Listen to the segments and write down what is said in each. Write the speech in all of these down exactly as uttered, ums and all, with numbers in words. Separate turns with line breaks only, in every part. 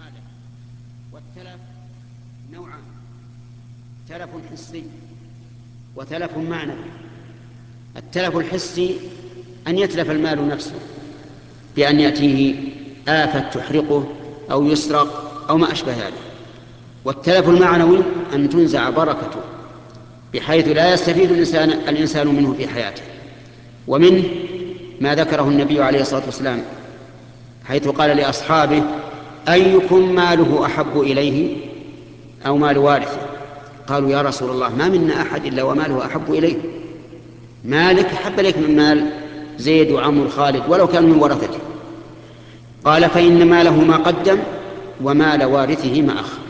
وماله. والتلف نوعان: تلف حسي وتلف معنوي. التلف الحسي أن يتلف المال نفسه بأن يأتيه آفة تحرقه أو يسرق أو ما أشبه ذلك. والتلف المعنوي أن تنزع بركته بحيث لا يستفيد الإنسان, الإنسان منه في حياته. ومنه ما ذكره النبي عليه الصلاة والسلام حيث قال لأصحابه: أيكم ماله أحب إليه أو مال وارثه؟ قالوا: يا رسول الله، ما منا أحد إلا وماله أحب إليه. مالك أحب إليك من مال زيد وعمر خالد ولو كان من ورثته. قال: فإن ماله ما قدم ومال وارثه ما أخر.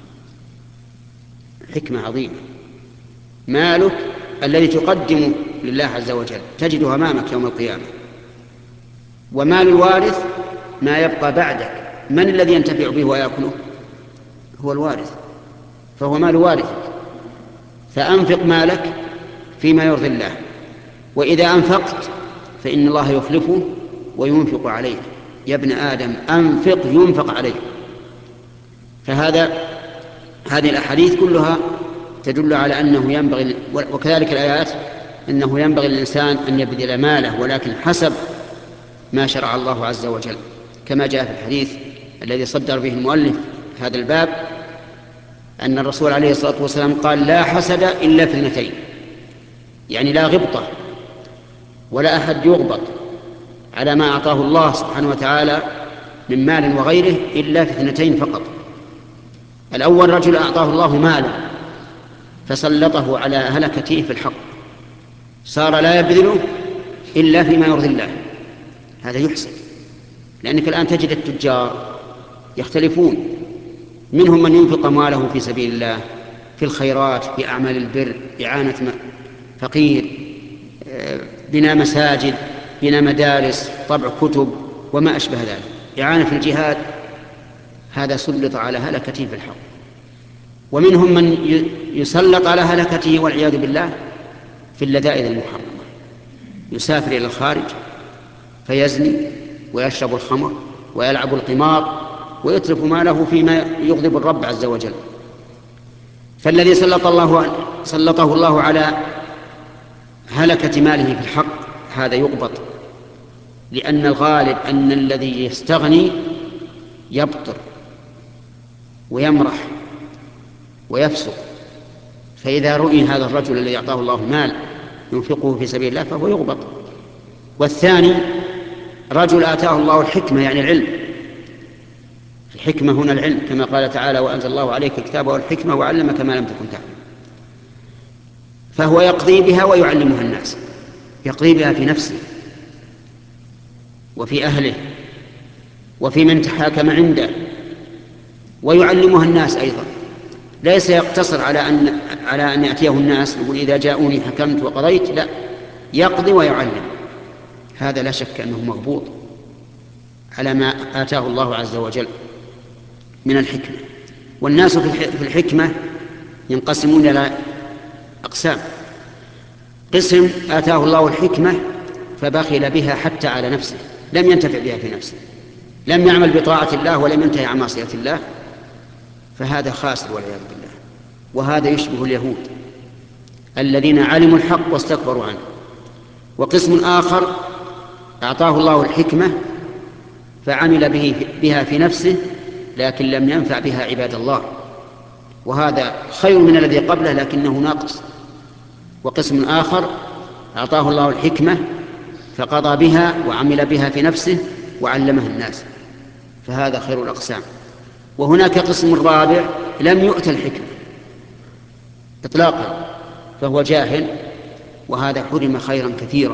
حكمة عظيمة. مالك الذي تقدمه لله عز وجل تجده أمامك يوم القيامة، ومال الوارث ما يبقى بعدك. من الذي ينتفع به ويأكله؟ هو الوارث، فهو مال وارثك. فأنفق مالك فيما يرضي الله، وإذا أنفقت فإن الله يخلفه وينفق عليه. يا ابن آدم أنفق ينفق عليه. فهذا هذه الأحاديث كلها تدل على أنه ينبغي، وكذلك الآيات، أنه ينبغي للإنسان أن يبذل ماله ولكن حسب ما شرع الله عز وجل، كما جاء في الحديث الذي صدر به المؤلف هذا الباب أن الرسول عليه الصلاة والسلام قال: لا حسد إلا في اثنتين، يعني لا غبطة ولا أحد يغبط على ما أعطاه الله سبحانه وتعالى من مال وغيره إلا في اثنتين فقط. الأول: رجل أعطاه الله مالا فسلطه على هلكته في الحق، صار لا يبذله إلا فيما يرضي الله. هذا يحسن، لأنك الآن تجد التجار يختلفون، منهم من ينفق أمواله في سبيل الله في الخيرات، في أعمال البر، إعانة فقير، بناء مساجد، بناء مدارس، طبع كتب وما أشبه ذلك، إعانة في الجهاد. هذا سلط على هلكته في الحق. ومنهم من يسلط على هلكته والعياذ بالله في اللذائذ المحرمة، يسافر إلى الخارج فيزني ويشرب الخمر ويلعب القمار ويترك ماله فيما يغضب الرب عز وجل. فالذي سلط الله سلطه الله على هلكة ماله في الحق هذا يقبط، لأن الغالب أن الذي يستغني يبطر ويمرح ويفسق. فإذا رؤي هذا الرجل الذي أعطاه الله مال ينفقه في سبيل الله فهو يغبط. والثاني: رجل آتاه الله الحكمة يعني العلم. الحكمة هنا العلم، كما قال تعالى: وأنزل الله عليك الكتاب والحكمة وعلمك ما لم تكن تعلم. فهو يقضي بها ويعلمها الناس، يقضي بها في نفسه وفي أهله وفي من تحاكم عنده، ويعلمها الناس أيضا. ليس يقتصر على أن على أن يأتيه الناس يقول: إذا جاءوني حكمت وقضيت. لا، يقضي ويعلم. هذا لا شك أنه مغبوط على ما آتاه الله عز وجل من الحكمة. والناس في الحكمة ينقسمون إلى أقسام: قسم آتاه الله الحكمة فبخل بها حتى على نفسه، لم ينتفع بها في نفسه، لم يعمل بطاعة الله ولم ينتهي عن معصية الله، فهذا خاسر والعياذ بالله. وهذا يشبه اليهود الذين علموا الحق واستكبروا عنه. وقسم آخر أعطاه الله الحكمة فعمل به بها في نفسه لكن لم ينفع بها عباد الله، وهذا خير من الذي قبله لكنه ناقص. وقسم آخر أعطاه الله الحكمة فقضى بها وعمل بها في نفسه وعلمها الناس، فهذا خير الأقسام. وهناك قسم رابع لم يؤت الحكمة إطلاقا فهو جاهل، وهذا حرم خيرا كثيرا،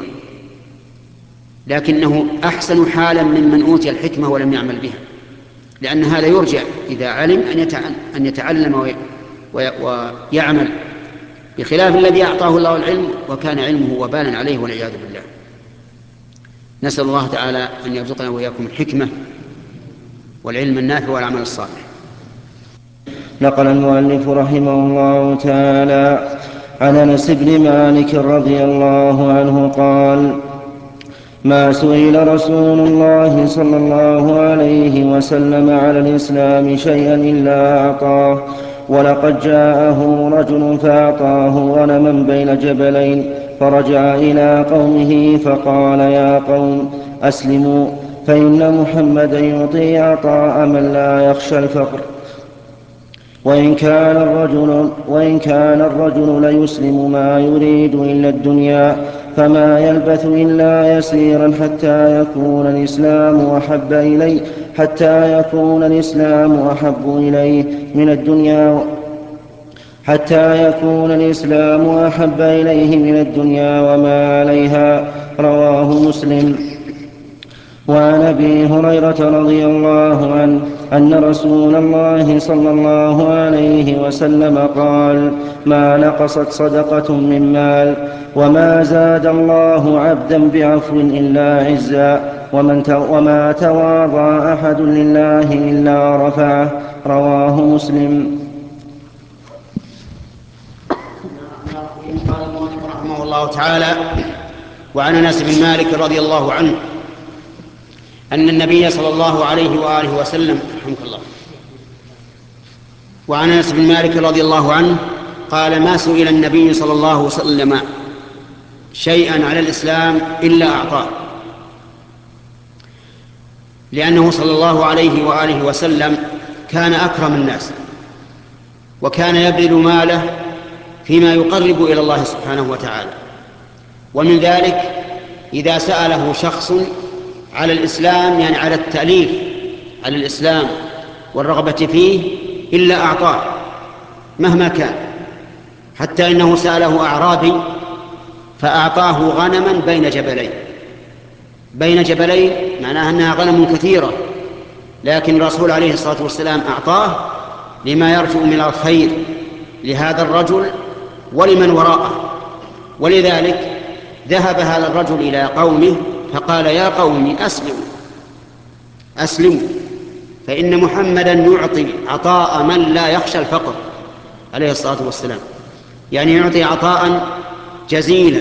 لكنه أحسن حالا ممن أوتي الحكمة ولم يعمل بها، لأن هذا يرجع إذا علم أن يتعلم ويعمل، بخلاف الذي أعطاه الله العلم وكان علمه وبالا عليه والعياذ بالله. نسأل الله تعالى أن يرزقنا وإياكم الحكمة والعلم النافع والعمل الصالح.
نقل المؤلف رحمه الله تعالى عن أنس بن مالك رضي الله عنه قال: ما سئل رسول الله صلى الله عليه وسلم على الإسلام شيئا إلا أعطاه. ولقد جاءه رجل فأعطاه غنما بين جبلين، فرجع إلى قومه فقال: يا قوم أسلموا، فإن محمدا يعطي عطاء من لا يخشى الفقر. وإن كان الرجل, وإن كان الرجل ليسلم ما يريد إلا الدنيا، فما يلبث إلا يسيرا حتى يكون الإسلام أحب إليه حتى يكون الإسلام أحب إليه من الدنيا حتى يكون الإسلام أحب إليه من الدنيا وما عليها. رواه مسلم. وعن أبي هريرة رضي الله عنه أن رسول الله صلى الله عليه وسلم قال: ما نقصت صدقة من مال، وما زاد الله عبدا بعفو إلا عزا، وما تواضع أحد لله إلا رفعه. رواه مسلم.
قال المؤلف رحمه الله تعالى: وعن انس بن مالك رضي الله عنه أن النبي صلى الله عليه وآله وسلم رحمك الله وعن أنس بن مالك رضي الله عنه قال: ما سئل النبي صلى الله عليه وسلم شيئا على الإسلام إلا أعطاه، لأنه صلى الله عليه وآله وسلم كان أكرم الناس، وكان يبذل ماله فيما يقرب إلى الله سبحانه وتعالى. ومن ذلك إذا سأله شخص على الإسلام، يعني على التأليف على الإسلام والرغبة فيه، إلا أعطاه مهما كان. حتى إنه سأله أعرابي فأعطاه غنما بين جبلين. بين جبلين معناها أنها غنم كثيرة، لكن الرسول عليه الصلاة والسلام أعطاه لما يرجو من الخير لهذا الرجل ولمن وراءه. ولذلك ذهب هذا الرجل إلى قومه فقال: يا قوم أسلموا أسلموا فإن محمدا يعطي عطاء من لا يخشى الفقر عليه الصلاة والسلام، يعني يعطي عطاء جزيلا،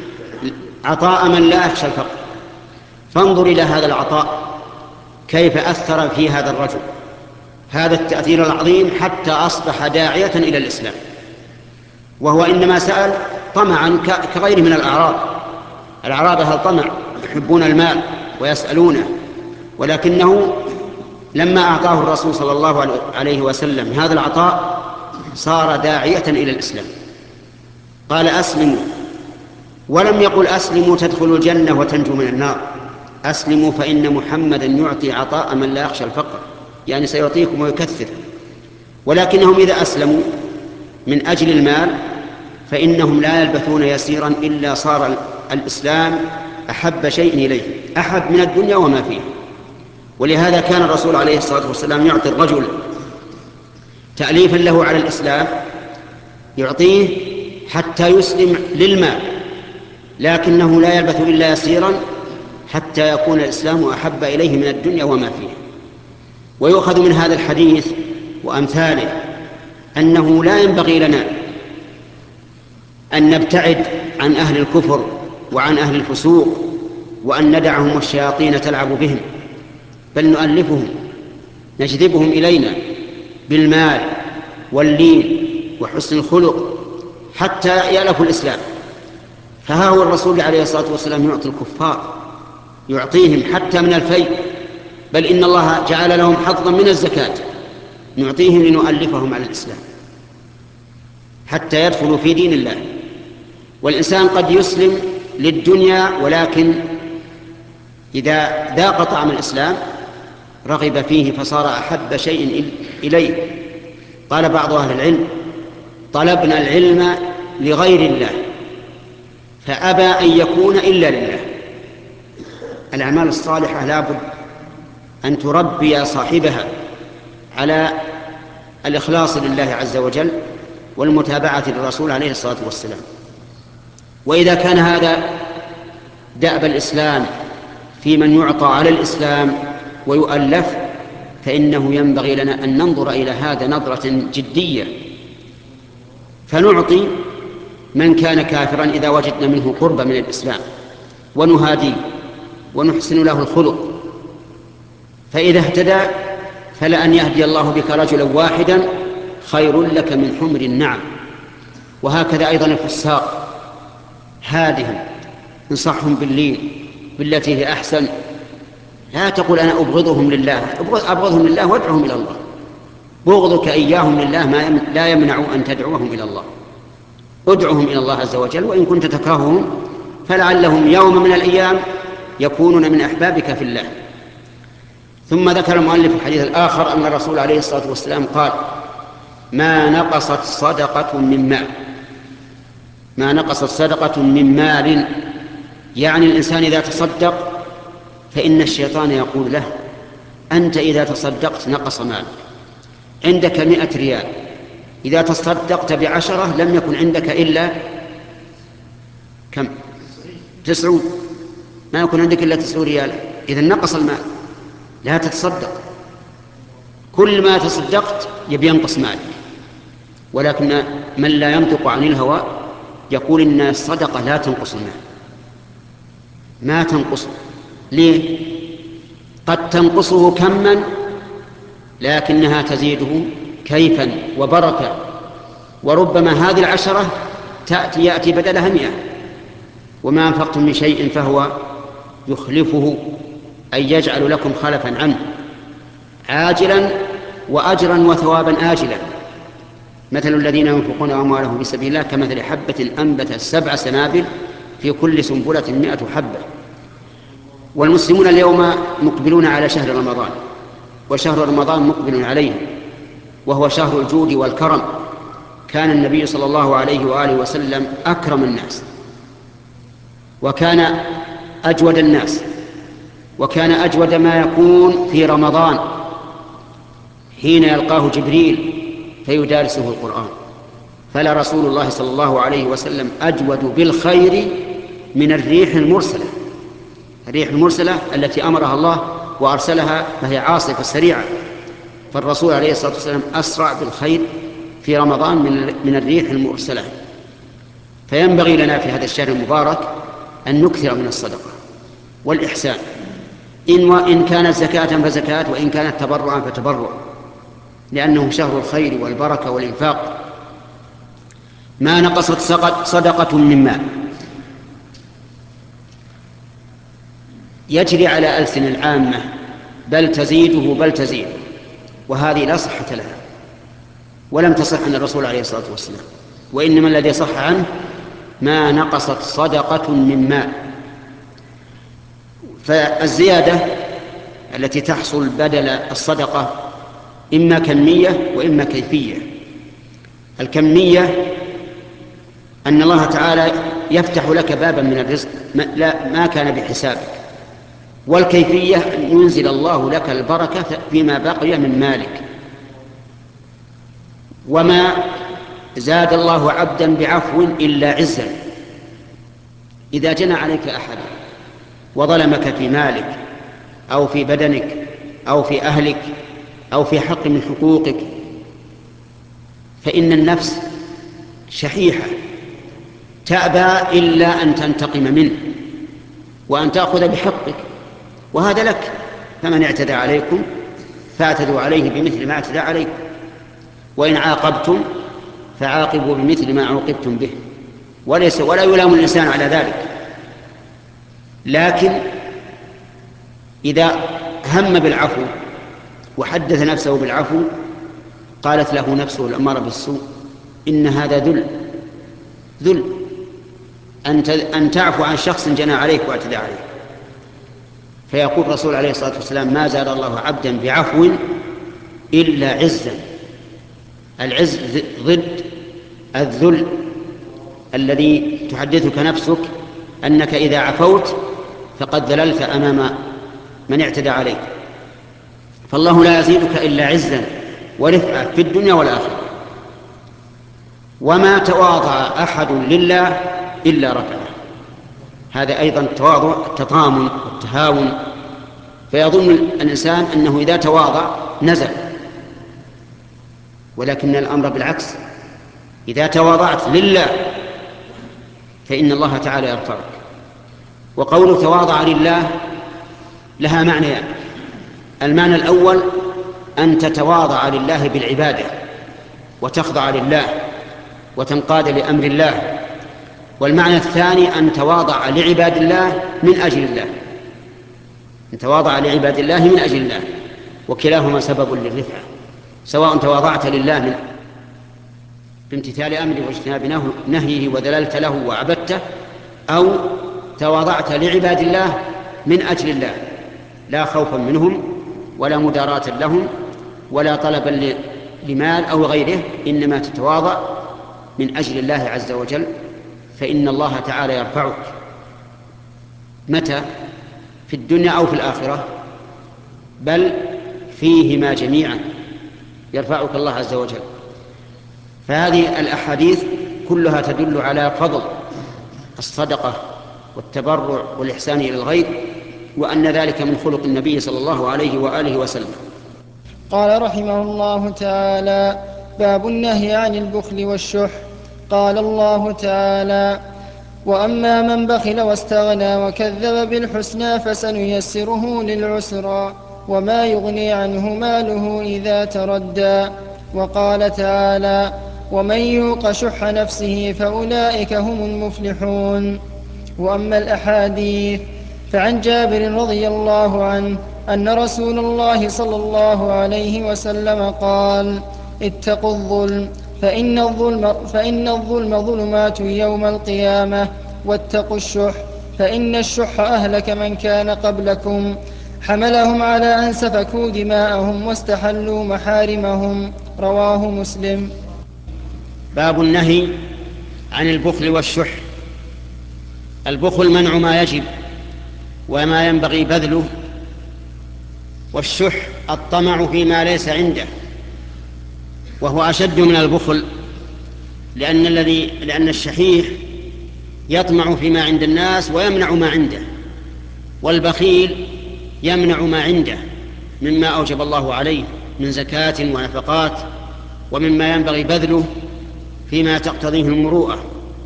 عطاء من لا يخشى الفقر. فانظر إلى هذا العطاء كيف أثر في هذا الرجل هذا التأثير العظيم، حتى أصبح داعية إلى الإسلام، وهو إنما سأل طمعا كغيره من الأعراب. الأعراب أهل طمع، يحبون المال ويسألونه، ولكنه لما أعطاه الرسول صلى الله عليه وسلم هذا العطاء صار داعية إلى الإسلام. قال: أسلموا، ولم يقل أسلموا تدخلوا الجنة وتنجوا من النار، أسلموا فإن محمدا يعطي عطاء من لا يخشى الفقر، يعني سيعطيكم ويكثر. ولكنهم إذا أسلموا من أجل المال فإنهم لا يلبثون يسيرا إلا صار الإسلام أحب شيء إليه، أحب من الدنيا وما فيها. ولهذا كان الرسول عليه الصلاة والسلام يعطي الرجل تأليفا له على الإسلام، يعطيه حتى يسلم للمال، لكنه لا يلبث إلا يسيرا حتى يكون الإسلام أحب إليه من الدنيا وما فيها. ويؤخذ من هذا الحديث وأمثاله أنه لا ينبغي لنا أن نبتعد عن أهل الكفر وعن أهل الفسوق وأن ندعهم الشياطين تلعب بهم، بل نؤلفهم نجذبهم إلينا بالمال واللين وحسن الخلق حتى يألفوا الإسلام. فها هو الرسول عليه الصلاة والسلام يعطي الكفار، يعطيهم حتى من الفيء، بل إن الله جعل لهم حظا من الزكاة نعطيهم لنؤلفهم على الإسلام حتى يدخلوا في دين الله. والإنسان قد يسلم للدنيا، ولكن إذا ذاق طعم الإسلام رغب فيه فصار أحب شيء إليه. قال بعض أهل العلم: طلبنا العلم لغير الله فأبى أن يكون إلا لله. الأعمال الصالحة لابد أن تربي صاحبها على الإخلاص لله عز وجل والمتابعة للرسول عليه الصلاة والسلام. وإذا كان هذا دأب الإسلام في من يعطى على الإسلام ويؤلف، فإنه ينبغي لنا أن ننظر إلى هذا نظرة جدية، فنعطي من كان كافرا إذا وجدنا منه قرب من الإسلام ونهاديه ونحسن له الخلق. فإذا اهتدى فلأن يهدي الله بك رجلا واحدا خير لك من حمر النعم. وهكذا أيضا الفساق، هادهم انصحهم بالليل بالتي هي أحسن. لا تقول أنا أبغضهم لله، أبغضهم لله وادعهم إلى الله. بغضك إياهم لله ما لا يمنع أن تدعوهم إلى الله. ادعوهم إلى الله عز وجل، وإن كنت تكرههم فلعلهم يوم من الأيام يكونون من أحبابك في الله. ثم ذكر المؤلف الحديث الآخر أن الرسول عليه الصلاة والسلام قال: ما نقصت صدقة من مال، ما نقصت صدقة من مال، يعني الإنسان إذا تصدق فإن الشيطان يقول له: أنت إذا تصدقت نقص مالك، عندك مئة ريال، إذا تصدقت بعشرة لم يكن عندك إلا كم؟ تسعون، ما يكون عندك إلا تسعون ريال، إذن نقص المال. لا تتصدق، كل ما تصدقت يبي ينقص مالك. ولكن من لا ينطق عن الهوى يقول إن الصدقة لا تنقص المال، ما تنقصه. ليه؟ قد تنقصه كما لكنها تزيده كيفا وبركة، وربما هذه العشرة تأتي يأتي بدلها مئة. وما أنفقتم من شيء فهو يخلفه، أي يجعل لكم خلفا عنه عاجلا وأجرا وثوابا آجلا. مثل الذين ينفقون أموالهم في سبيل الله كمثل حبة أنبتت سبع سنابل في كل سنبلة مئة حبة. والمسلمون اليوم مقبلون على شهر رمضان، وشهر رمضان مقبل عليه، وهو شهر الجود والكرم. كان النبي صلى الله عليه وآله وسلم أكرم الناس، وكان أجود الناس، وكان أجود ما يكون في رمضان حين يلقاه جبريل فيدارسه القرآن. فلا رسول الله صلى الله عليه وسلم أجود بالخير من الريح المرسلة. الريح المرسلة التي أمرها الله وأرسلها فهي عاصفة سريعة، فالرسول عليه الصلاة والسلام أسرع بالخير في رمضان من الريح المرسلة. فينبغي لنا في هذا الشهر المبارك أن نكثر من الصدقة والإحسان، إن وإن كانت زكاة فزكاة، وإن كانت تبرعا فتبرع، لأنه شهر الخير والبركة والإنفاق. ما نقصت صدقة من مال. يجري على ألسن العامة بل تزيده بل تزيد، وهذه لا صحة لها، ولم تصح عن الرسول عليه الصلاة والسلام. وإنما الذي صح عنه ما نقصت صدقة من مال. فالزيادة التي تحصل بدل الصدقة إما كمية وإما كيفية. الكمية أن الله تعالى يفتح لك بابا من الرزق لا ما كان بحسابك، والكيفية أن ينزل الله لك البركة فيما بقي من مالك. وما زاد الله عبدا بعفو إلا عزا. إذا جنى عليك أحد وظلمك في مالك أو في بدنك أو في أهلك أو في حق من حقوقك، فإن النفس شحيحة تأبى إلا أن تنتقم منه وأن تأخذ بحقك، وهذا لك. فمن اعتدى عليكم فاعتدوا عليه بمثل ما اعتدى عليكم، وإن عاقبتم فعاقبوا بمثل ما عوقبتم به، وليس ولا يلام الإنسان على ذلك. لكن إذا هم بالعفو وحدث نفسه بالعفو قالت له نفسه الأمارة بالسوء إن هذا ذل ذل أن تعفو عن شخص جنى عليك واعتدى عليك. فيقول الرسول عليه الصلاة والسلام ما زاد الله عبدا بعفو إلا عزا. العز ضد الذل الذي تحدثك نفسك أنك إذا عفوت فقد ذللت أمام من اعتدى عليك. فالله لا يزيدك إلا عزا ورفعة في الدنيا والآخرة. وما تواضع أحد لله إلا رفعه. هذا أيضا التواضع التطامن والتهاون. فيظن الإنسان أنه إذا تواضع نزل، ولكن الأمر بالعكس. إذا تواضعت لله فإن الله تعالى يرفعك. وقول تواضع لله لها معنيان. المعنى الأول أن تتواضع لله بالعبادة وتخضع لله وتنقاد لأمر الله. والمعنى الثاني أن تواضع لعباد الله من أجل الله، أن تواضع لعباد الله من أجل الله، وكلاهما سبب للرفعة، سواء تواضعت لله من بامتثال أمره واجتناب نهيه وذللت له وعبدته، أو تواضعت لعباد الله من أجل الله، لا خوفا منهم ولا مداراة لهم ولا طلبا لمال أو غيره، إنما تتواضع من أجل الله عز وجل، فإن الله تعالى يرفعك. متى؟ في الدنيا أو في الآخرة؟ بل فيهما جميعا يرفعك الله عز وجل. فهذه الأحاديث كلها تدل على فضل الصدقة والتبرع والإحسان إلى الغير، وأن ذلك من خلق النبي صلى الله عليه وآله وسلم.
قال رحمه الله تعالى: باب النهي عن البخل والشح. قال الله تعالى: وأما من بخل واستغنى وكذب بالحسنى فسنيسره للعسرى وما يغني عنه ماله إذا تردى. وقال تعالى: ومن يوق شح نفسه فأولئك هم المفلحون. وأما الأحاديث فعن جابر رضي الله عنه أن رسول الله صلى الله عليه وسلم قال: اتقوا الظلم فإن الظلم, فإن الظلم ظلمات يوم القيامة، واتقوا الشح فإن الشح أهلك من كان قبلكم، حملهم على أن سفكوا دماءهم واستحلوا محارمهم. رواه مسلم.
باب النهي عن البخل والشح. البخل منع ما يجب وما ينبغي بذله، والشح الطمع فيما ليس عنده، وهو أشد من البخل، لأن الذي لأن الشحيح يطمع فيما عند الناس ويمنع ما عنده، والبخيل يمنع ما عنده مما أوجب الله عليه من زكاة ونفقات ومما ينبغي بذله فيما تقتضيه المروءة.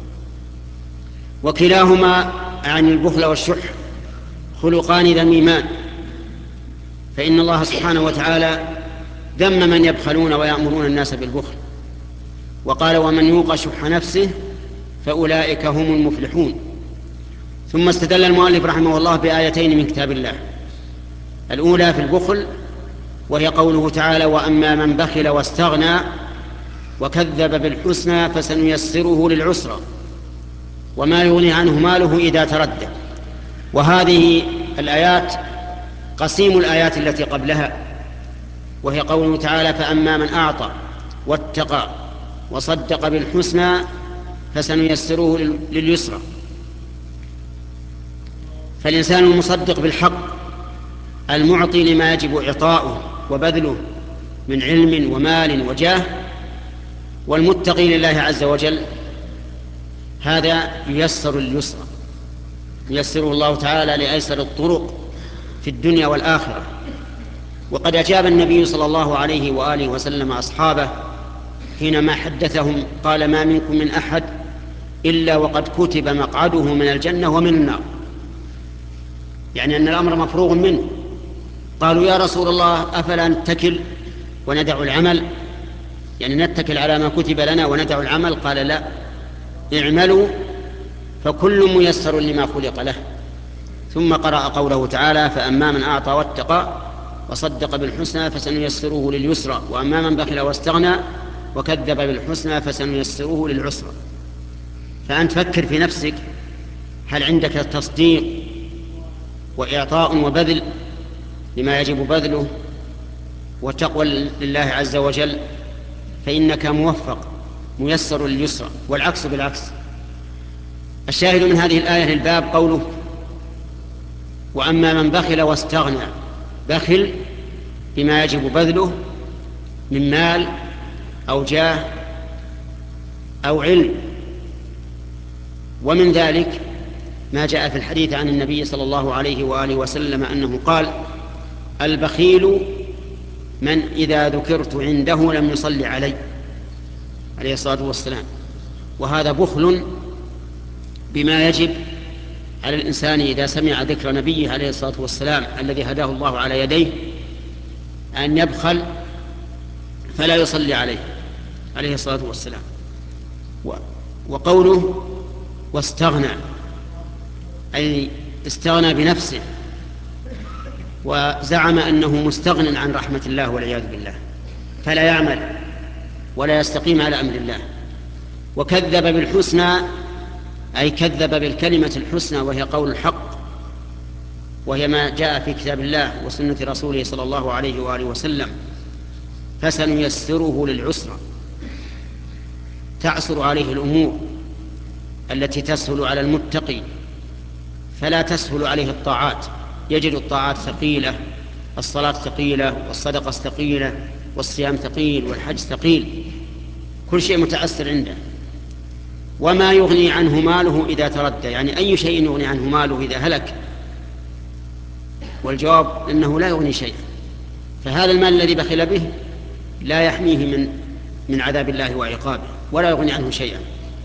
وكلاهما عن البخل والشح خلقان ذميمان، فإن الله سبحانه وتعالى ذم من يبخلون ويأمرون الناس بالبخل، وقال: ومن يوق شح نفسه فأولئك هم المفلحون. ثم استدل المؤلف رحمه الله بآيتين من كتاب الله، الأولى في البخل وهي قوله تعالى: وأما من بخل واستغنى وكذب بالحسنى فسنيسره للعسرى وما يغني عنه ماله إذا تردى. وهذه الآيات قسيم الآيات التي قبلها، وهي قوله تعالى: فأما من أعطى واتقى وصدق بالحسنى فسنيسره لليسرى. فالإنسان المصدق بالحق المعطي لما يجب إعطاؤه وبذله من علم ومال وجاه، والمتقي لله عز وجل، هذا ييسر اليسرى، ييسره الله تعالى لأيسر الطرق في الدنيا والآخرة. وقد أجاب النبي صلى الله عليه وآله وسلم أصحابه حينما حدثهم قال: ما منكم من أحد إلا وقد كتب مقعده من الجنة ومن النار، يعني أن الأمر مفروغ منه. قالوا: يا رسول الله أفلا نتكل وندع العمل، يعني نتكل على ما كتب لنا وندع العمل؟ قال: لا، اعملوا فكل ميسر لما خلق له. ثم قرأ قوله تعالى: فأما من أعطى واتقى وصدق بالحسنى فسنيسره لليسرى وأما من بخل واستغنى وكذب بالحسنى فسنيسره للعسرى. فأنت فكر في نفسك، هل عندك تصديق وإعطاء وبذل لما يجب بذله وتقوى لله عز وجل، فإنك موفق ميسر لليسرى، والعكس بالعكس. الشاهد من هذه الآية للباب قوله: وأما من بخل واستغنى. بخل بما يجب بذله من مال أو جاه أو علم. ومن ذلك ما جاء في الحديث عن النبي صلى الله عليه وآله وسلم أنه قال: البخيل من إذا ذكرت عنده لم يصلي علي، عليه الصلاة والسلام. وهذا بخل بما يجب على الإنسان إذا سمع ذكر نبيه عليه الصلاة والسلام الذي هداه الله على يديه أن يبخل فلا يصلي عليه عليه الصلاة والسلام. وقوله واستغنى أي استغنى بنفسه وزعم أنه مستغن عن رحمة الله والعياذ بالله، فلا يعمل ولا يستقيم على أمر الله. وكذب بالحسنى أي كذب بالكلمة الحسنى وهي قول الحق، وهي ما جاء في كتاب الله وسنة رسوله صلى الله عليه وآله وسلم. فسنيسره للعسرى، تعسر عليه الأمور التي تسهل على المتقي، فلا تسهل عليه الطاعات، يجد الطاعات ثقيلة، الصلاة ثقيلة، والصدقة ثقيلة، والصيام ثقيل، والحج ثقيل، كل شيء متأثر عنده. وما يغني عنه ماله إذا تردى، يعني أي شيء يغني عنه ماله إذا هلك؟ والجواب أنه لا يغني شيء. فهذا المال الذي بخل به لا يحميه من من عذاب الله وعقابه، ولا يغني عنه شيئا.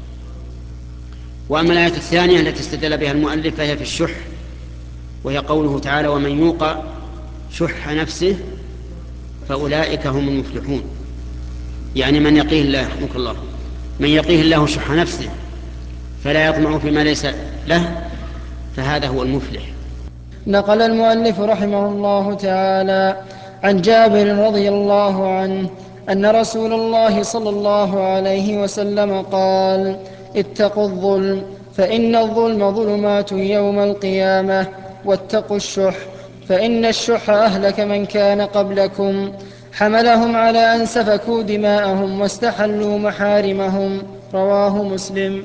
وأما الآية الثانية التي استدل بها المؤلف فهي في الشح، وهي قوله تعالى ومن يوق شح نفسه فأولئك هم المفلحون، يعني من يقيه الله رحمك الله من يقيه الله شح نفسه فلا يطمع فيما ليس له، فهذا هو المفلح.
نقل المؤلف رحمه الله تعالى عن جابر رضي الله عنه أن رسول الله صلى الله عليه وسلم قال اتقوا الظلم فإن الظلم ظلمات يوم القيامة، واتقوا الشح فإن الشح أهلك من كان قبلكم، حملهم على أن سفكوا دماءهم واستحلوا محارمهم. رواه مسلم.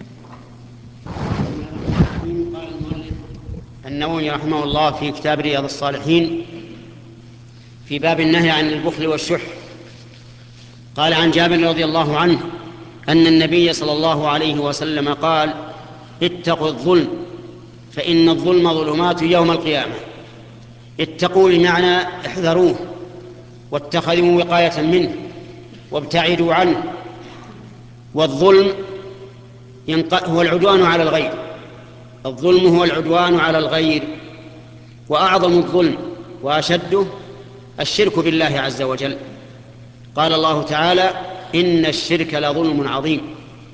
النووي رحمه الله في كتاب رياض الصالحين في باب النهي عن البخل والشح قال عن جابر رضي الله عنه أن النبي صلى الله عليه وسلم قال اتقوا الظلم فإن الظلم ظلمات يوم القيامة. اتقوا بمعنى احذروه واتخذوا وقاية منه وابتعدوا عنه. والظلم هو العدوان على الغير، الظلم هو العدوان على الغير، وأعظم الظلم وأشده الشرك بالله عز وجل. قال الله تعالى إن الشرك لظلم عظيم.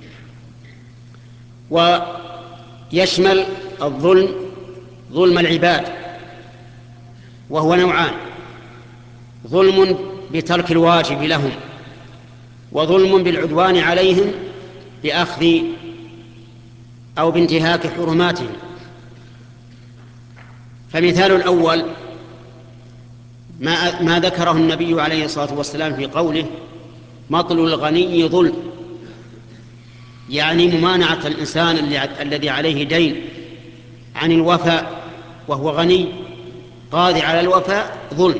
ويشمل الظلم ظلم العباد، وهو نوعان: ظلم بترك الواجب لهم، وظلم بالعدوان عليهم بأخذ أو بانتهاك حرماتهم. فمثال الأول ما, ما ذكره النبي عليه الصلاة والسلام في قوله مطل الغني ظلم، يعني ممانعة الإنسان الذي عليه دين عن الوفاء وهو غني قادر على الوفاء ظلم،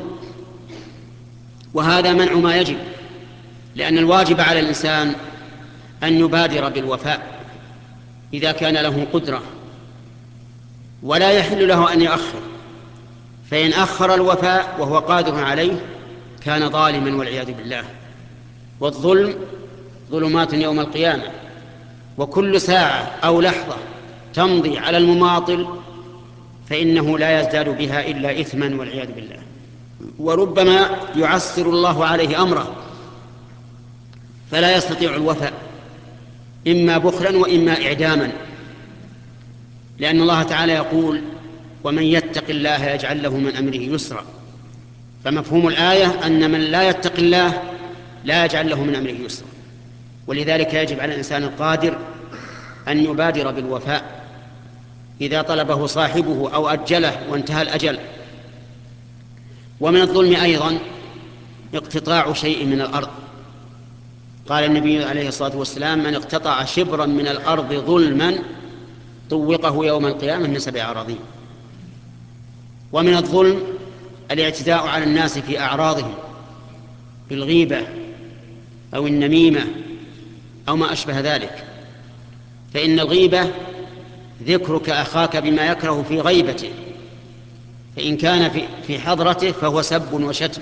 وهذا منع ما يجب، لأن الواجب على الإنسان أن يبادر بالوفاء إذا كان له قدرة، ولا يحل له أن يؤخر، فإن أخر الوفاء وهو قادر عليه كان ظالما والعياذ بالله. والظلم ظلمات يوم القيامة، وكل ساعة أو لحظة تمضي على المماطل فإنه لا يزداد بها إلا إثما والعياذ بالله. وربما يعسر الله عليه أمره فلا يستطيع الوفاء، إما بخلا وإما إعداما، لأن الله تعالى يقول ومن يتق الله يجعل له من أمره يسرا. فمفهوم الآية أن من لا يتق الله لا يجعل له من أمره يسرا، ولذلك يجب على الإنسان القادر أن يبادر بالوفاء إذا طلبه صاحبه أو أجله وانتهى الأجل. ومن الظلم أيضا اقتطاع شيء من الأرض. قال النبي عليه الصلاة والسلام من اقتطع شبرا من الأرض ظلما طوقه يوم القيامة من سبع أراضين. ومن الظلم الاعتداء على الناس في أعراضهم بالغيبة أو النميمة أو ما أشبه ذلك، فإن الغيبة ذكرك أخاك بما يكره في غيبته، فإن كان في حضرته فهو سب وشتم.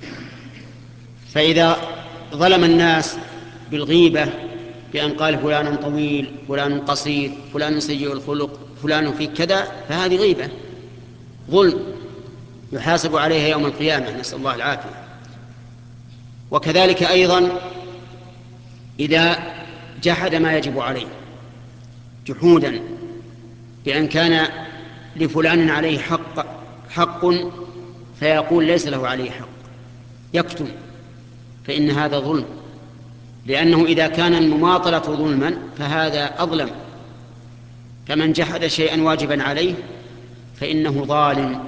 فإذا ظلم الناس بالغيبة بأن قال فلان طويل، فلان قصير، فلان سيء الخلق، فلان فيك كذا فهذه غيبة ظلم يحاسب عليها يوم القيامة، نسأل الله العافية. وكذلك أيضا إذا جحد ما يجب عليه جحودا، بأن كان لفلان عليه حق حق فيقول ليس له عليه حق يكتم، فإن هذا ظلم، لأنه إذا كان المماطلة ظلما فهذا أظلم. فمن جحد شيئا واجبا عليه فإنه ظالم.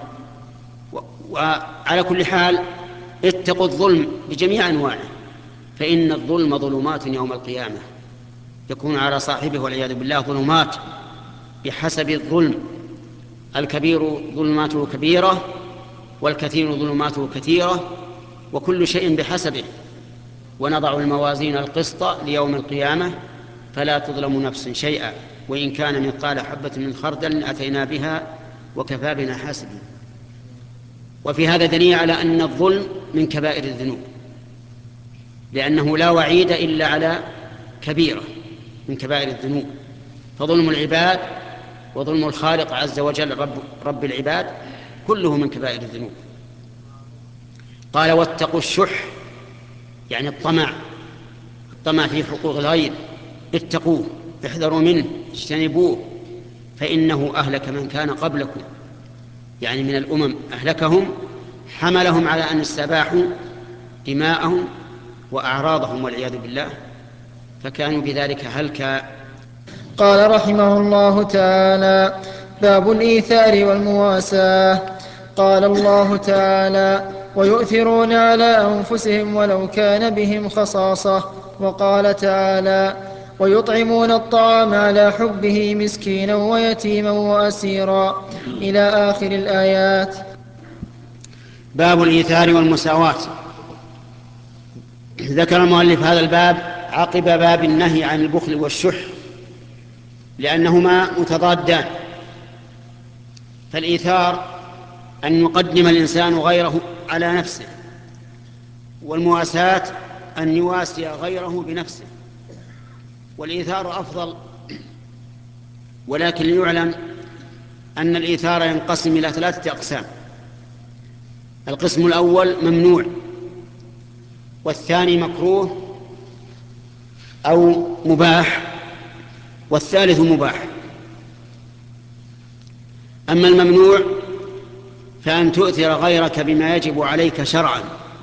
وعلى كل حال اتقوا الظلم بجميع أنواعه، فإن الظلم ظلمات يوم القيامة يكون على صاحبه والعياذ بالله ظلمات بحسب الظلم. الكبير ظلماته كبيرة والكثير ظلماته كثيرة، وكل شيء بحسبه. ونضع الموازين القسط ليوم القيامة فلا تظلم نفس شيئا وإن كان مثقال حبة من خردل أتينا بها وكفى بنا حاسبين. وفي هذا دليل على أن الظلم من كبائر الذنوب، لأنه لا وعيد إلا على كبيرة من كبائر الذنوب. فظلم العباد وظلم الخالق عز وجل رب, رب العباد كله من كبائر الذنوب. قال واتقوا الشح، يعني الطمع، الطمع في حقوق الغير، اتقوه، احذروا منه، اجتنبوه، فإنه أهلك من كان قبلكم، يعني من الأمم أهلكهم، حملهم على أن استباحوا دماءهم وأعراضهم والعياذ بالله، فكانوا بذلك هلكا.
قال رحمه الله تعالى: باب الإيثار والمواساة. قال الله تعالى: ويؤثرون على أنفسهم ولو كان بهم خصاصة. وقال تعالى: ويطعمون الطعام على حبه مسكينا ويتيما وأسيرا، إلى آخر الآيات.
باب الإيثار والمساواة. ذكر المؤلف هذا الباب عقب باب النهي عن البخل والشح، لأنهما متضادان. فالإيثار أن يقدم الإنسان غيره على نفسه، والمواساة أن يواسي غيره بنفسه. والإيثار أفضل، ولكن ليعلم أن الإيثار ينقسم إلى ثلاثة أقسام: القسم الأول ممنوع، والثاني مكروه أو مباح، والثالث مباح. أما الممنوع فأن تؤثر غيرك بما يجب عليك شرعا،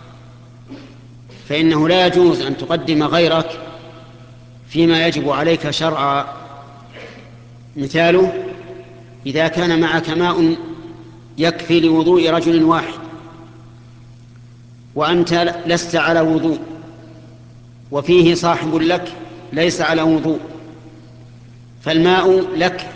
فإنه لا يجوز أن تقدم غيرك فيما يجب عليك شرعا. مثاله: إذا كان معك ماء يكفي لوضوء رجل واحد وأنت لست على وضوء، وفيه صاحب لك ليس على وضوء، فالماء لك،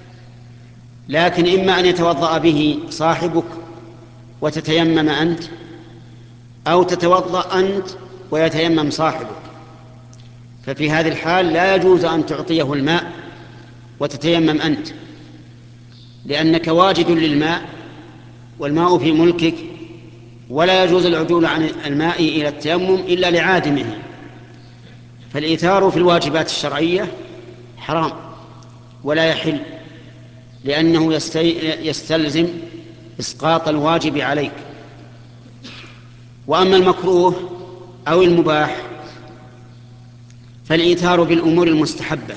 لكن إما أن يتوضأ به صاحبك وتتيمم أنت، أو تتوضأ أنت ويتيمم صاحبك. ففي هذه الحال لا يجوز أن تعطيه الماء وتتيمم أنت، لأنك واجد للماء والماء في ملكك، ولا يجوز العدول عن الماء إلى التيمم إلا لعادمه. فالإيثار في الواجبات الشرعية حرام ولا يحل، لأنه يستلزم إسقاط الواجب عليك. وأما المكروه أو المباح فالإيثار بالأمور المستحبة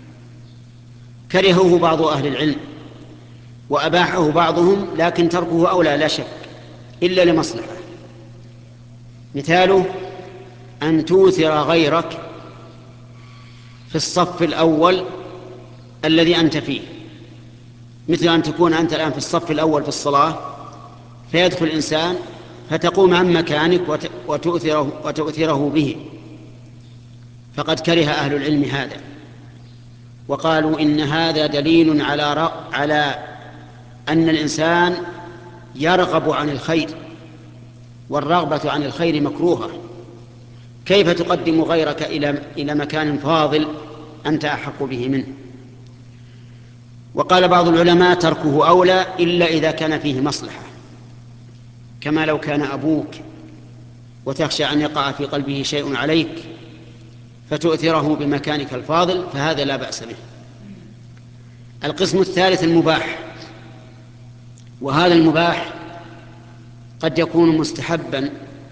كرهه بعض أهل العلم وأباحه بعضهم، لكن تركه أولى لا شك إلا لمصلحة. مثاله: أن توثر غيرك في الصف الأول الذي أنت فيه، مثل أن تكون أنت الآن في الصف الأول في الصلاة فيدخل إنسان فتقوم عن مكانك وتؤثره, وتؤثره به، فقد كره أهل العلم هذا، وقالوا إن هذا دليل على على أن الإنسان يرغب عن الخير، والرغبة عن الخير مكروهة. كيف تقدم غيرك إلى إلى مكان فاضل أنت أحق به منه؟ وقال بعض العلماء تركه أولى إلا إذا كان فيه مصلحة، كما لو كان أبوك وتخشى أن يقع في قلبه شيء عليك فتؤثره بمكانك الفاضل، فهذا لا بأس به. القسم الثالث المباح، وهذا المباح قد يكون مستحبا،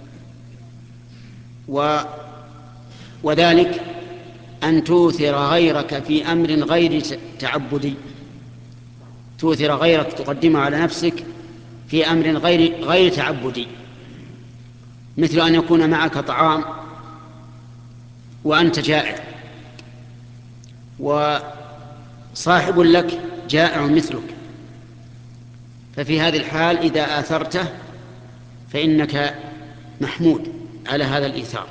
و وذلك أن توثر غيرك في أمر غير تعبدي، توثر غيرك تقدمه على نفسك في أمر غير غير تعبدي، مثل أن يكون معك طعام وأنت جائع، وصاحب لك جائع مثلك، ففي هذه الحال إذا آثرته فإنك محمود على هذا الإيثار،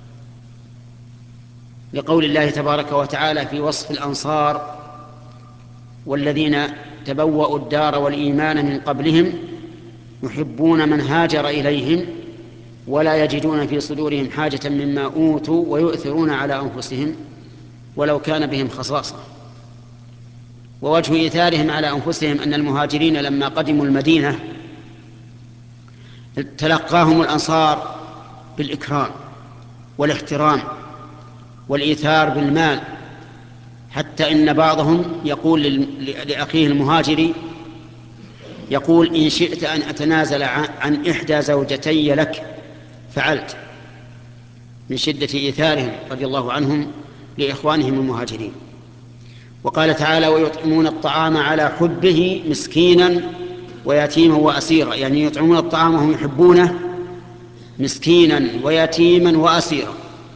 لقول الله تبارك وتعالى في وصف الأنصار: والذين تبوأوا الدار والإيمان من قبلهم يحبون من هاجر إليهم ولا يجدون في صدورهم حاجة مما أوتوا ويؤثرون على أنفسهم ولو كان بهم خصاصة. ووجه إيثارهم على أنفسهم أن المهاجرين لما قدموا المدينة تلقاهم الأنصار بالإكرام والاحترام والإيثار بالمال، حتى إن بعضهم يقول لأخيه المهاجر، يقول: إن شئت أن أتنازل عن إحدى زوجتي لك فعلت، من شدة إيثارهم رضي الله عنهم لإخوانهم المهاجرين. وقال تعالى: ويطعمون الطعام على حبه مسكينا ويتيما وأسيرا، يعني يطعمون الطعام وهم يحبونه مسكينا ويتيما وأسيرا،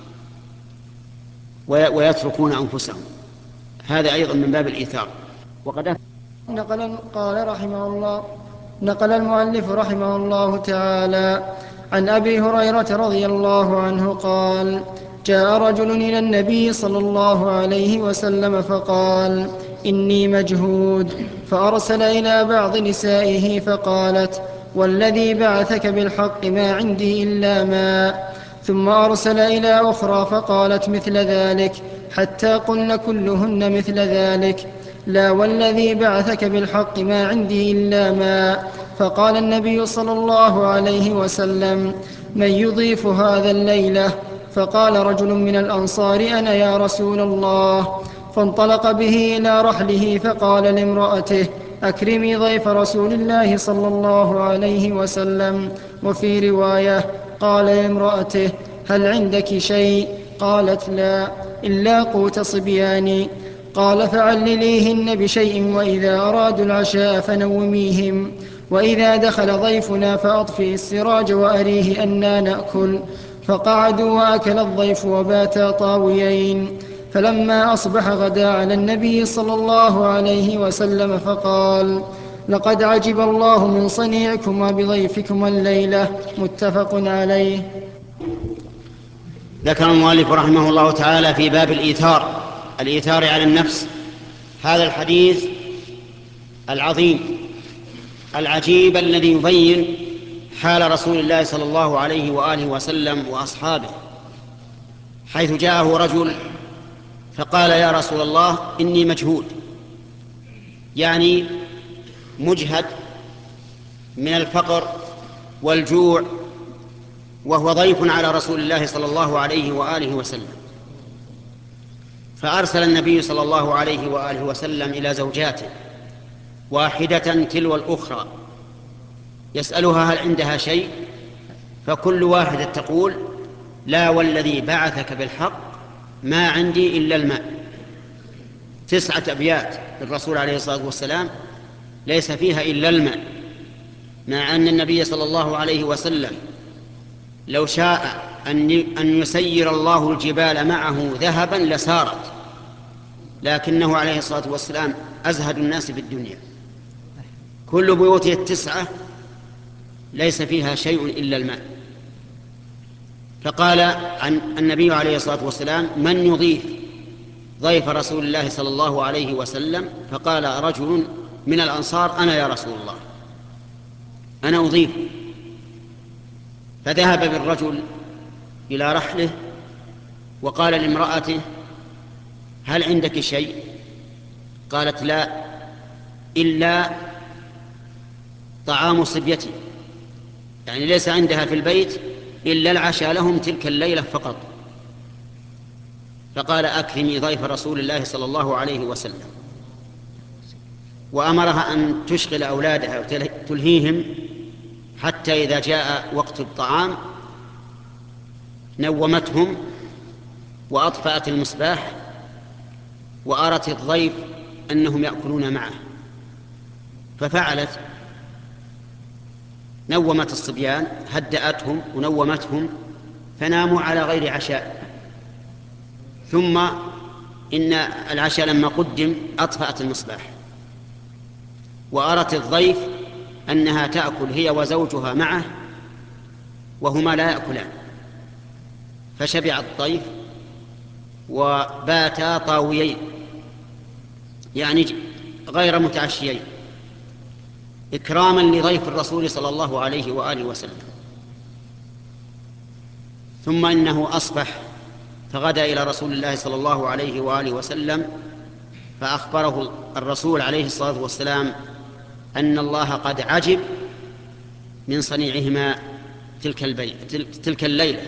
ويتركون أنفسهم، هذا أيضا من باب الإيثار. وقد
نقل قال رحمه الله نقل المؤلف رحمه الله تعالى عن أبي هريرة رضي الله عنه قال: جاء رجل إلى النبي صلى الله عليه وسلم فقال: إني مجهود، فأرسل إلى بعض نسائه فقالت: والذي بعثك بالحق ما عندي إلا ماء، ثم أرسل إلى أخرى فقالت مثل ذلك، حتى قلن كلهن مثل ذلك: لا والذي بعثك بالحق ما عندي إلا ماء. فقال النبي صلى الله عليه وسلم: من يضيف هذا الليلة؟ فقال رجل من الأنصار: أنا يا رسول الله. فانطلق به إلى رحله فقال لامرأته: أكرمي ضيف رسول الله صلى الله عليه وسلم. وفي رواية قال لامرأته: هل عندك شيء؟ قالت: لا، إلا قوت صبياني. قال: فعلليهن بشيء، وإذا أرادوا العشاء فنوميهم، وإذا دخل ضيفنا فأطفئ السراج وأريه أنا نأكل. فقعدوا وأكل الضيف وباتا طاويين. فلما أصبح غدا على النبي صلى الله عليه وسلم فقال: لقد عجب الله من صنيعكما بضيفكما الليلة. متفق عليه.
ذكر المؤلف رحمه الله تعالى في باب الإيثار، الإيثار على النفس، هذا الحديث العظيم العجيب الذي يبين حال رسول الله صلى الله عليه وآله وسلم وأصحابه، حيث جاءه رجل فقال: يا رسول الله إني مجهود، يعني مجهد من الفقر والجوع، وهو ضيف على رسول الله صلى الله عليه وآله وسلم. فأرسل النبي صلى الله عليه وآله وسلم إلى زوجاته واحدة تلو الأخرى يسألها هل عندها شيء، فكل واحدة تقول: لا والذي بعثك بالحق ما عندي إلا الماء. تسعة أبيات للرسول عليه الصلاة والسلام ليس فيها إلا الماء، مع أن النبي صلى الله عليه وسلم لو شاء أن يسير الله الجبال معه ذهبا لسارت، لكنه عليه الصلاة والسلام أزهد الناس في الدنيا. كل بيوته التسعة ليس فيها شيء إلا الماء. فقال عن النبي عليه الصلاة والسلام: من يضيف ضيف رسول الله صلى الله عليه وسلم؟ فقال رجل من الأنصار: أنا يا رسول الله، أنا أضيف. فذهب بالرجل إلى رحله وقال لامرأته: هل عندك شيء؟ قالت: لا، إلا طعام صبيتي، يعني ليس عندها في البيت إلا العشاء لهم تلك الليلة فقط. فقال: أكرمي ضيف رسول الله صلى الله عليه وسلم. وأمرها أن تشغل أولادها وتلهيهم حتى إذا جاء وقت الطعام نومتهم وأطفأت المصباح وأرت الضيف أنهم يأكلون معه، ففعلت، نومت الصبيان، هدأتهم ونومتهم فناموا على غير عشاء. ثم إن العشاء لما قدم أطفأت المصباح وأرت الضيف أنها تأكل هي وزوجها معه وهما لا يأكلان، فشبع الضيف وباتا طاويين يعني غير متعشيين إكراما لضيف الرسول صلى الله عليه وآله وسلم. ثم إنه أصبح فغدا إلى رسول الله صلى الله عليه وآله وسلم فأخبره الرسول عليه الصلاة والسلام أن الله قد عجب من صنيعهما تلك, البي... تلك الليلة،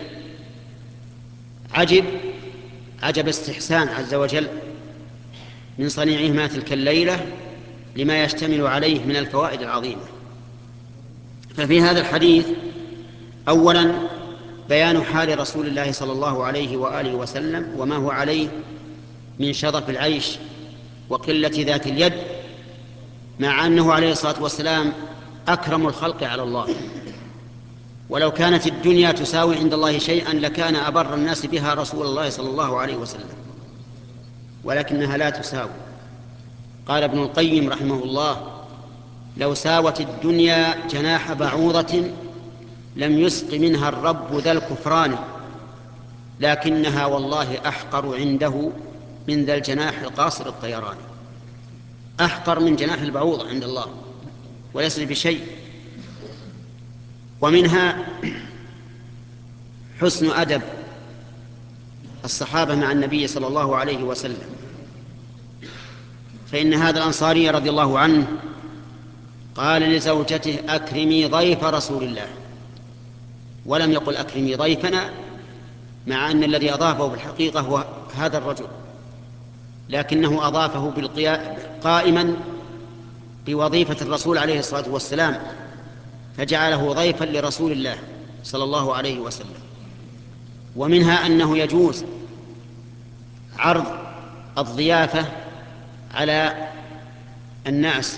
عجب عجب استحسان عز وجل من صنيعهما تلك الليلة لما يشتمل عليه من الفوائد العظيمة. ففي هذا الحديث أولا بيان حال رسول الله صلى الله عليه وآله وسلم وما هو عليه من شرف العيش وقلة ذات اليد، مع أنه عليه الصلاة والسلام أكرم الخلق على الله، ولو كانت الدنيا تساوي عند الله شيئا لكان أبر الناس بها رسول الله صلى الله عليه وسلم، ولكنها لا تساوي. قال ابن القيم رحمه الله: لو ساوت الدنيا جناح بعوضة لم يسق منها الرب ذا الكفران، لكنها والله أحقر عنده من ذا الجناح القاصر الطيران. أحقر من جناح البعوضة عند الله وليس بشيء. ومنها حسن أدب الصحابة مع النبي صلى الله عليه وسلم، فإن هذا الأنصاري رضي الله عنه قال لزوجته: أكرمي ضيف رسول الله، ولم يقل أكرمي ضيفنا، مع أن الذي أضافه بالحقيقة هو هذا الرجل، لكنه أضافه بالقيام قائما بوظيفة الرسول عليه الصلاة والسلام، فجعله ضيفا لرسول الله صلى الله عليه وسلم. ومنها أنه يجوز عرض الضيافة على الناس،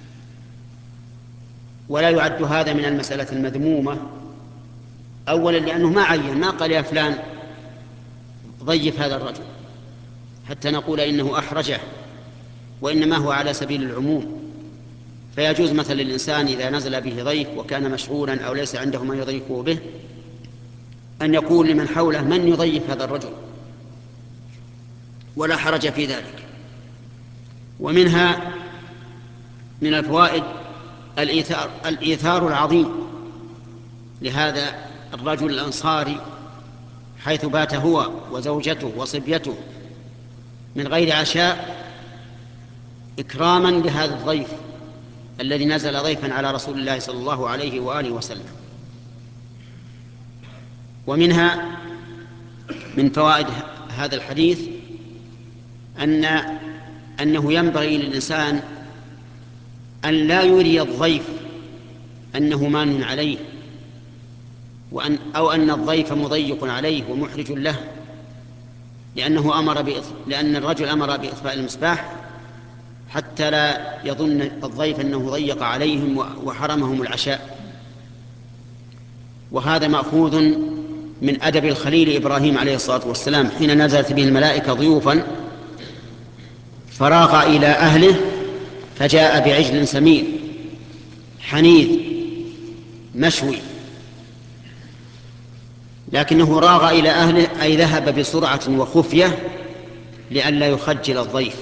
ولا يعد هذا من المسألة المذمومة، أولا لأنه ما عين، ما قال يا فلان ضيف هذا الرجل حتى نقول إنه أحرجه، وإنما هو على سبيل العموم. فيجوز مثلا للإنسان إذا نزل به ضيف وكان مشغولا أو ليس عنده من يضيفه به أن يقول لمن حوله: من يضيف هذا الرجل، ولا حرج في ذلك. ومنها من الفوائد الإيثار, الإيثار العظيم لهذا الرجل الأنصاري، حيث بات هو وزوجته وصبيته من غير عشاء إكراما لهذا الضيف الذي نزل ضيفا على رسول الله صلى الله عليه وآله وسلم. ومنها من فوائد هذا الحديث أن أنه ينبغي للإنسان أن لا يري الضيف أنه مان عليه، وأن أو أن الضيف مضيق عليه ومحرج له، لأنه أمر بإطف... لأن الرجل أمر بإطفاء المصباح حتى لا يظن الضيف أنه ضيق عليهم وحرمهم العشاء. وهذا مأخوذ من أدب الخليل إبراهيم عليه الصلاة والسلام حين نزلت به الملائكة ضيوفا فراغ إلى أهله فجاء بعجل سمين حنيذ مشوي، لكنه راغ إلى أهله أي ذهب بسرعة وخفية لئلا يخجل الضيف.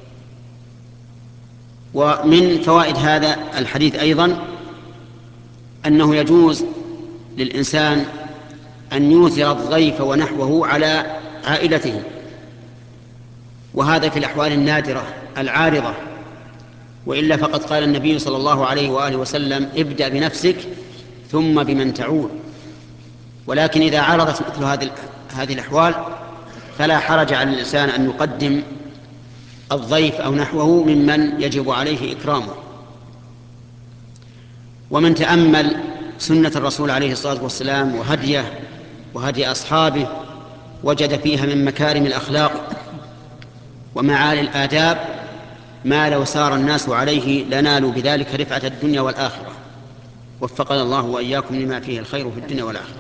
ومن فوائد هذا الحديث أيضا أنه يجوز للإنسان أن يوثر الضيف ونحوه على عائلته، وهذا في الأحوال النادرة العارضة، وإلا فقد قال النبي صلى الله عليه وآله وسلم: ابدأ بنفسك ثم بمن تعول. ولكن إذا عرضت مثل هذه هذه الأحوال فلا حرج على الإنسان أن يقدم الضيف أو نحوه ممن يجب عليه إكرامه. ومن تأمل سنة الرسول عليه الصلاة والسلام وهديه وهدي أصحابه وجد فيها من مكارم الأخلاق ومعالي الآداب ما لو سار الناس عليه لنالوا بذلك رفعة الدنيا والآخرة. وفقنا الله وإياكم لما فيه الخير في الدنيا والآخرة.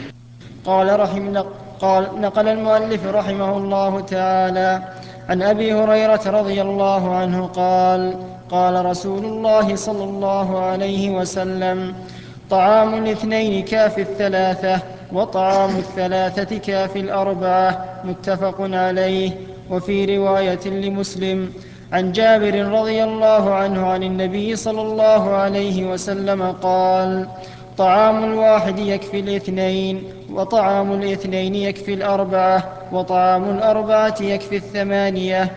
قال رحمه قال نقل المؤلف رحمه الله تعالى عن أبي هريرة رضي الله عنه قال قال رسول الله صلى الله عليه وسلم: طعام الاثنين كافي الثلاثة، وطعام الثلاثة كافي الأربعة. متفق عليه. وفي رواية لمسلم عن جابر رضي الله عنه عن النبي صلى الله عليه وسلم قال: طعام الواحد يكفي الاثنين، وطعام الاثنين يكفي الأربعة، وطعام الأربعة يكفي الثمانية.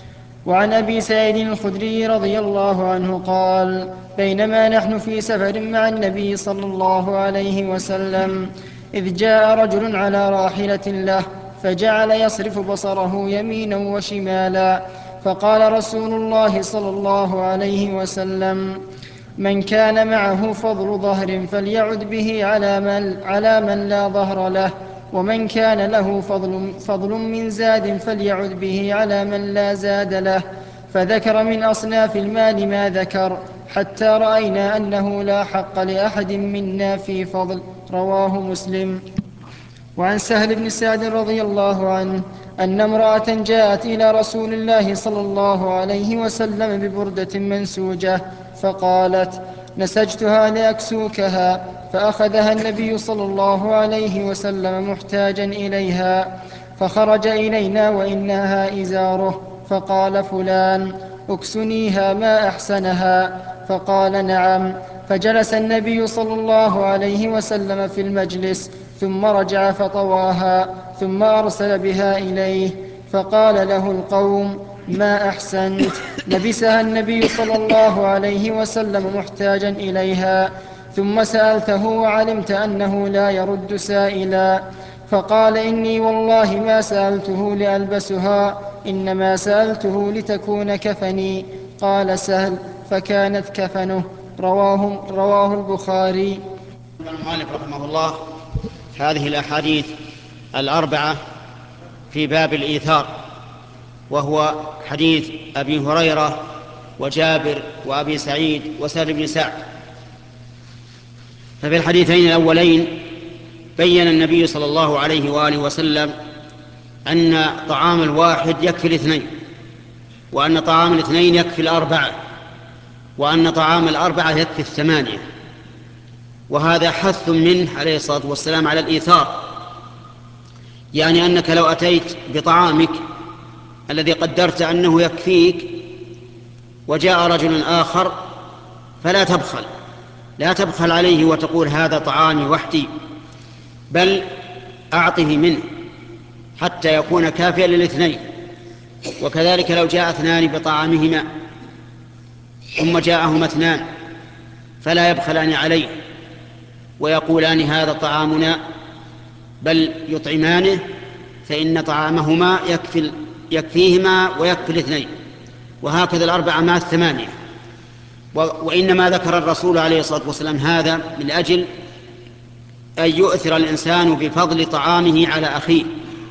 وعن أبي سعيد الخدري رضي الله عنه قال: بينما نحن في سفر مع النبي صلى الله عليه وسلم إذ جاء رجل على راحلة له فجعل يصرف بصره يمينا وشمالا، فقال رسول الله صلى الله عليه وسلم: من كان معه فضل ظهر فليعد به على من, على من لا ظهر له، ومن كان له فضل, فضل من زاد فليعد به على من لا زاد له. فذكر من أصناف المال ما ذكر حتى رأينا أنه لا حق لأحد منا في فضل. رواه مسلم. وعن سهل بن سعد رضي الله عنه أن امرأة جاءت إلى رسول الله صلى الله عليه وسلم ببردة منسوجة فقالت: نسجتها لأكسوكها. فأخذها النبي صلى الله عليه وسلم محتاجا إليها، فخرج إلينا وإنها إزاره، فقال: فلان اكسنيها ما أحسنها. فقال: نعم. فجلس النبي صلى الله عليه وسلم في المجلس، ثم رجع فطواها، ثم أرسل بها إليه، فقال له القوم: ما أحسنت. لبسها النبي صلى الله عليه وسلم محتاجا إليها، ثم سألته وعلمت أنه لا يرد سائلا، فقال: إني والله ما سألته لألبسها، إنما سألته لتكون كفني. قال سهل: فكانت كفنه. رواه, رواه البخاري.
المؤلف رحمه الله هذه الأحاديث الأربعة في باب الإيثار، وهو حديث أبي هريرة وجابر وأبي سعيد وسهل بن سعد. ففي الحديثين الأولين بين النبي صلى الله عليه وآله وسلم أن طعام الواحد يكفي الاثنين، وأن طعام الاثنين يكفي الأربعة، وأن طعام الأربعة يكفي الثمانية. وهذا حث منه عليه الصلاة والسلام على الإيثار، يعني أنك لو أتيت بطعامك الذي قدرت أنه يكفيك وجاء رجل آخر فلا تبخل لا تبخل عليه وتقول هذا طعامي وحدي، بل أعطه منه حتى يكون كافيا للاثنين. وكذلك لو جاء اثنان بطعامهما ثم جاءهما اثنان فلا يبخلان عليه ويقولان هذا طعامنا، بل يطعمانه، فإن طعامهما يكفي يكفيهما ويكفي الاثنين. وهكذا الأربعة مع الثمانية. وإنما ذكر الرسول عليه الصلاة والسلام هذا من أجل أن يؤثر الإنسان بفضل طعامه على أخيه.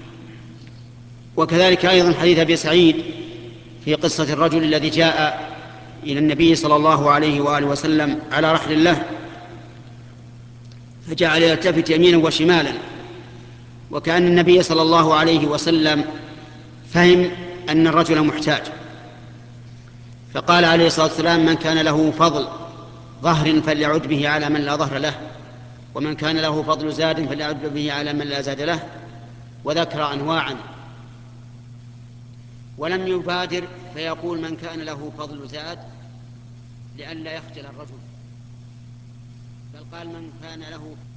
وكذلك أيضا حديث أبي سعيد في قصة الرجل الذي جاء إلى النبي صلى الله عليه وآله وسلم على رحل له فجعل يلتفت يمينا وشمالا، وكأن النبي صلى الله عليه وسلم فهم أن الرجل محتاج، فقال عليه الصلاة والسلام: من كان له فضل ظهر فليعد به على من لا ظهر له، ومن كان له فضل زاد فليعد به على من لا زاد له. وذكر أنواعا، ولم يبادر فيقول من كان له فضل زاد لئلا يخجل الرجل، بل قال من كان له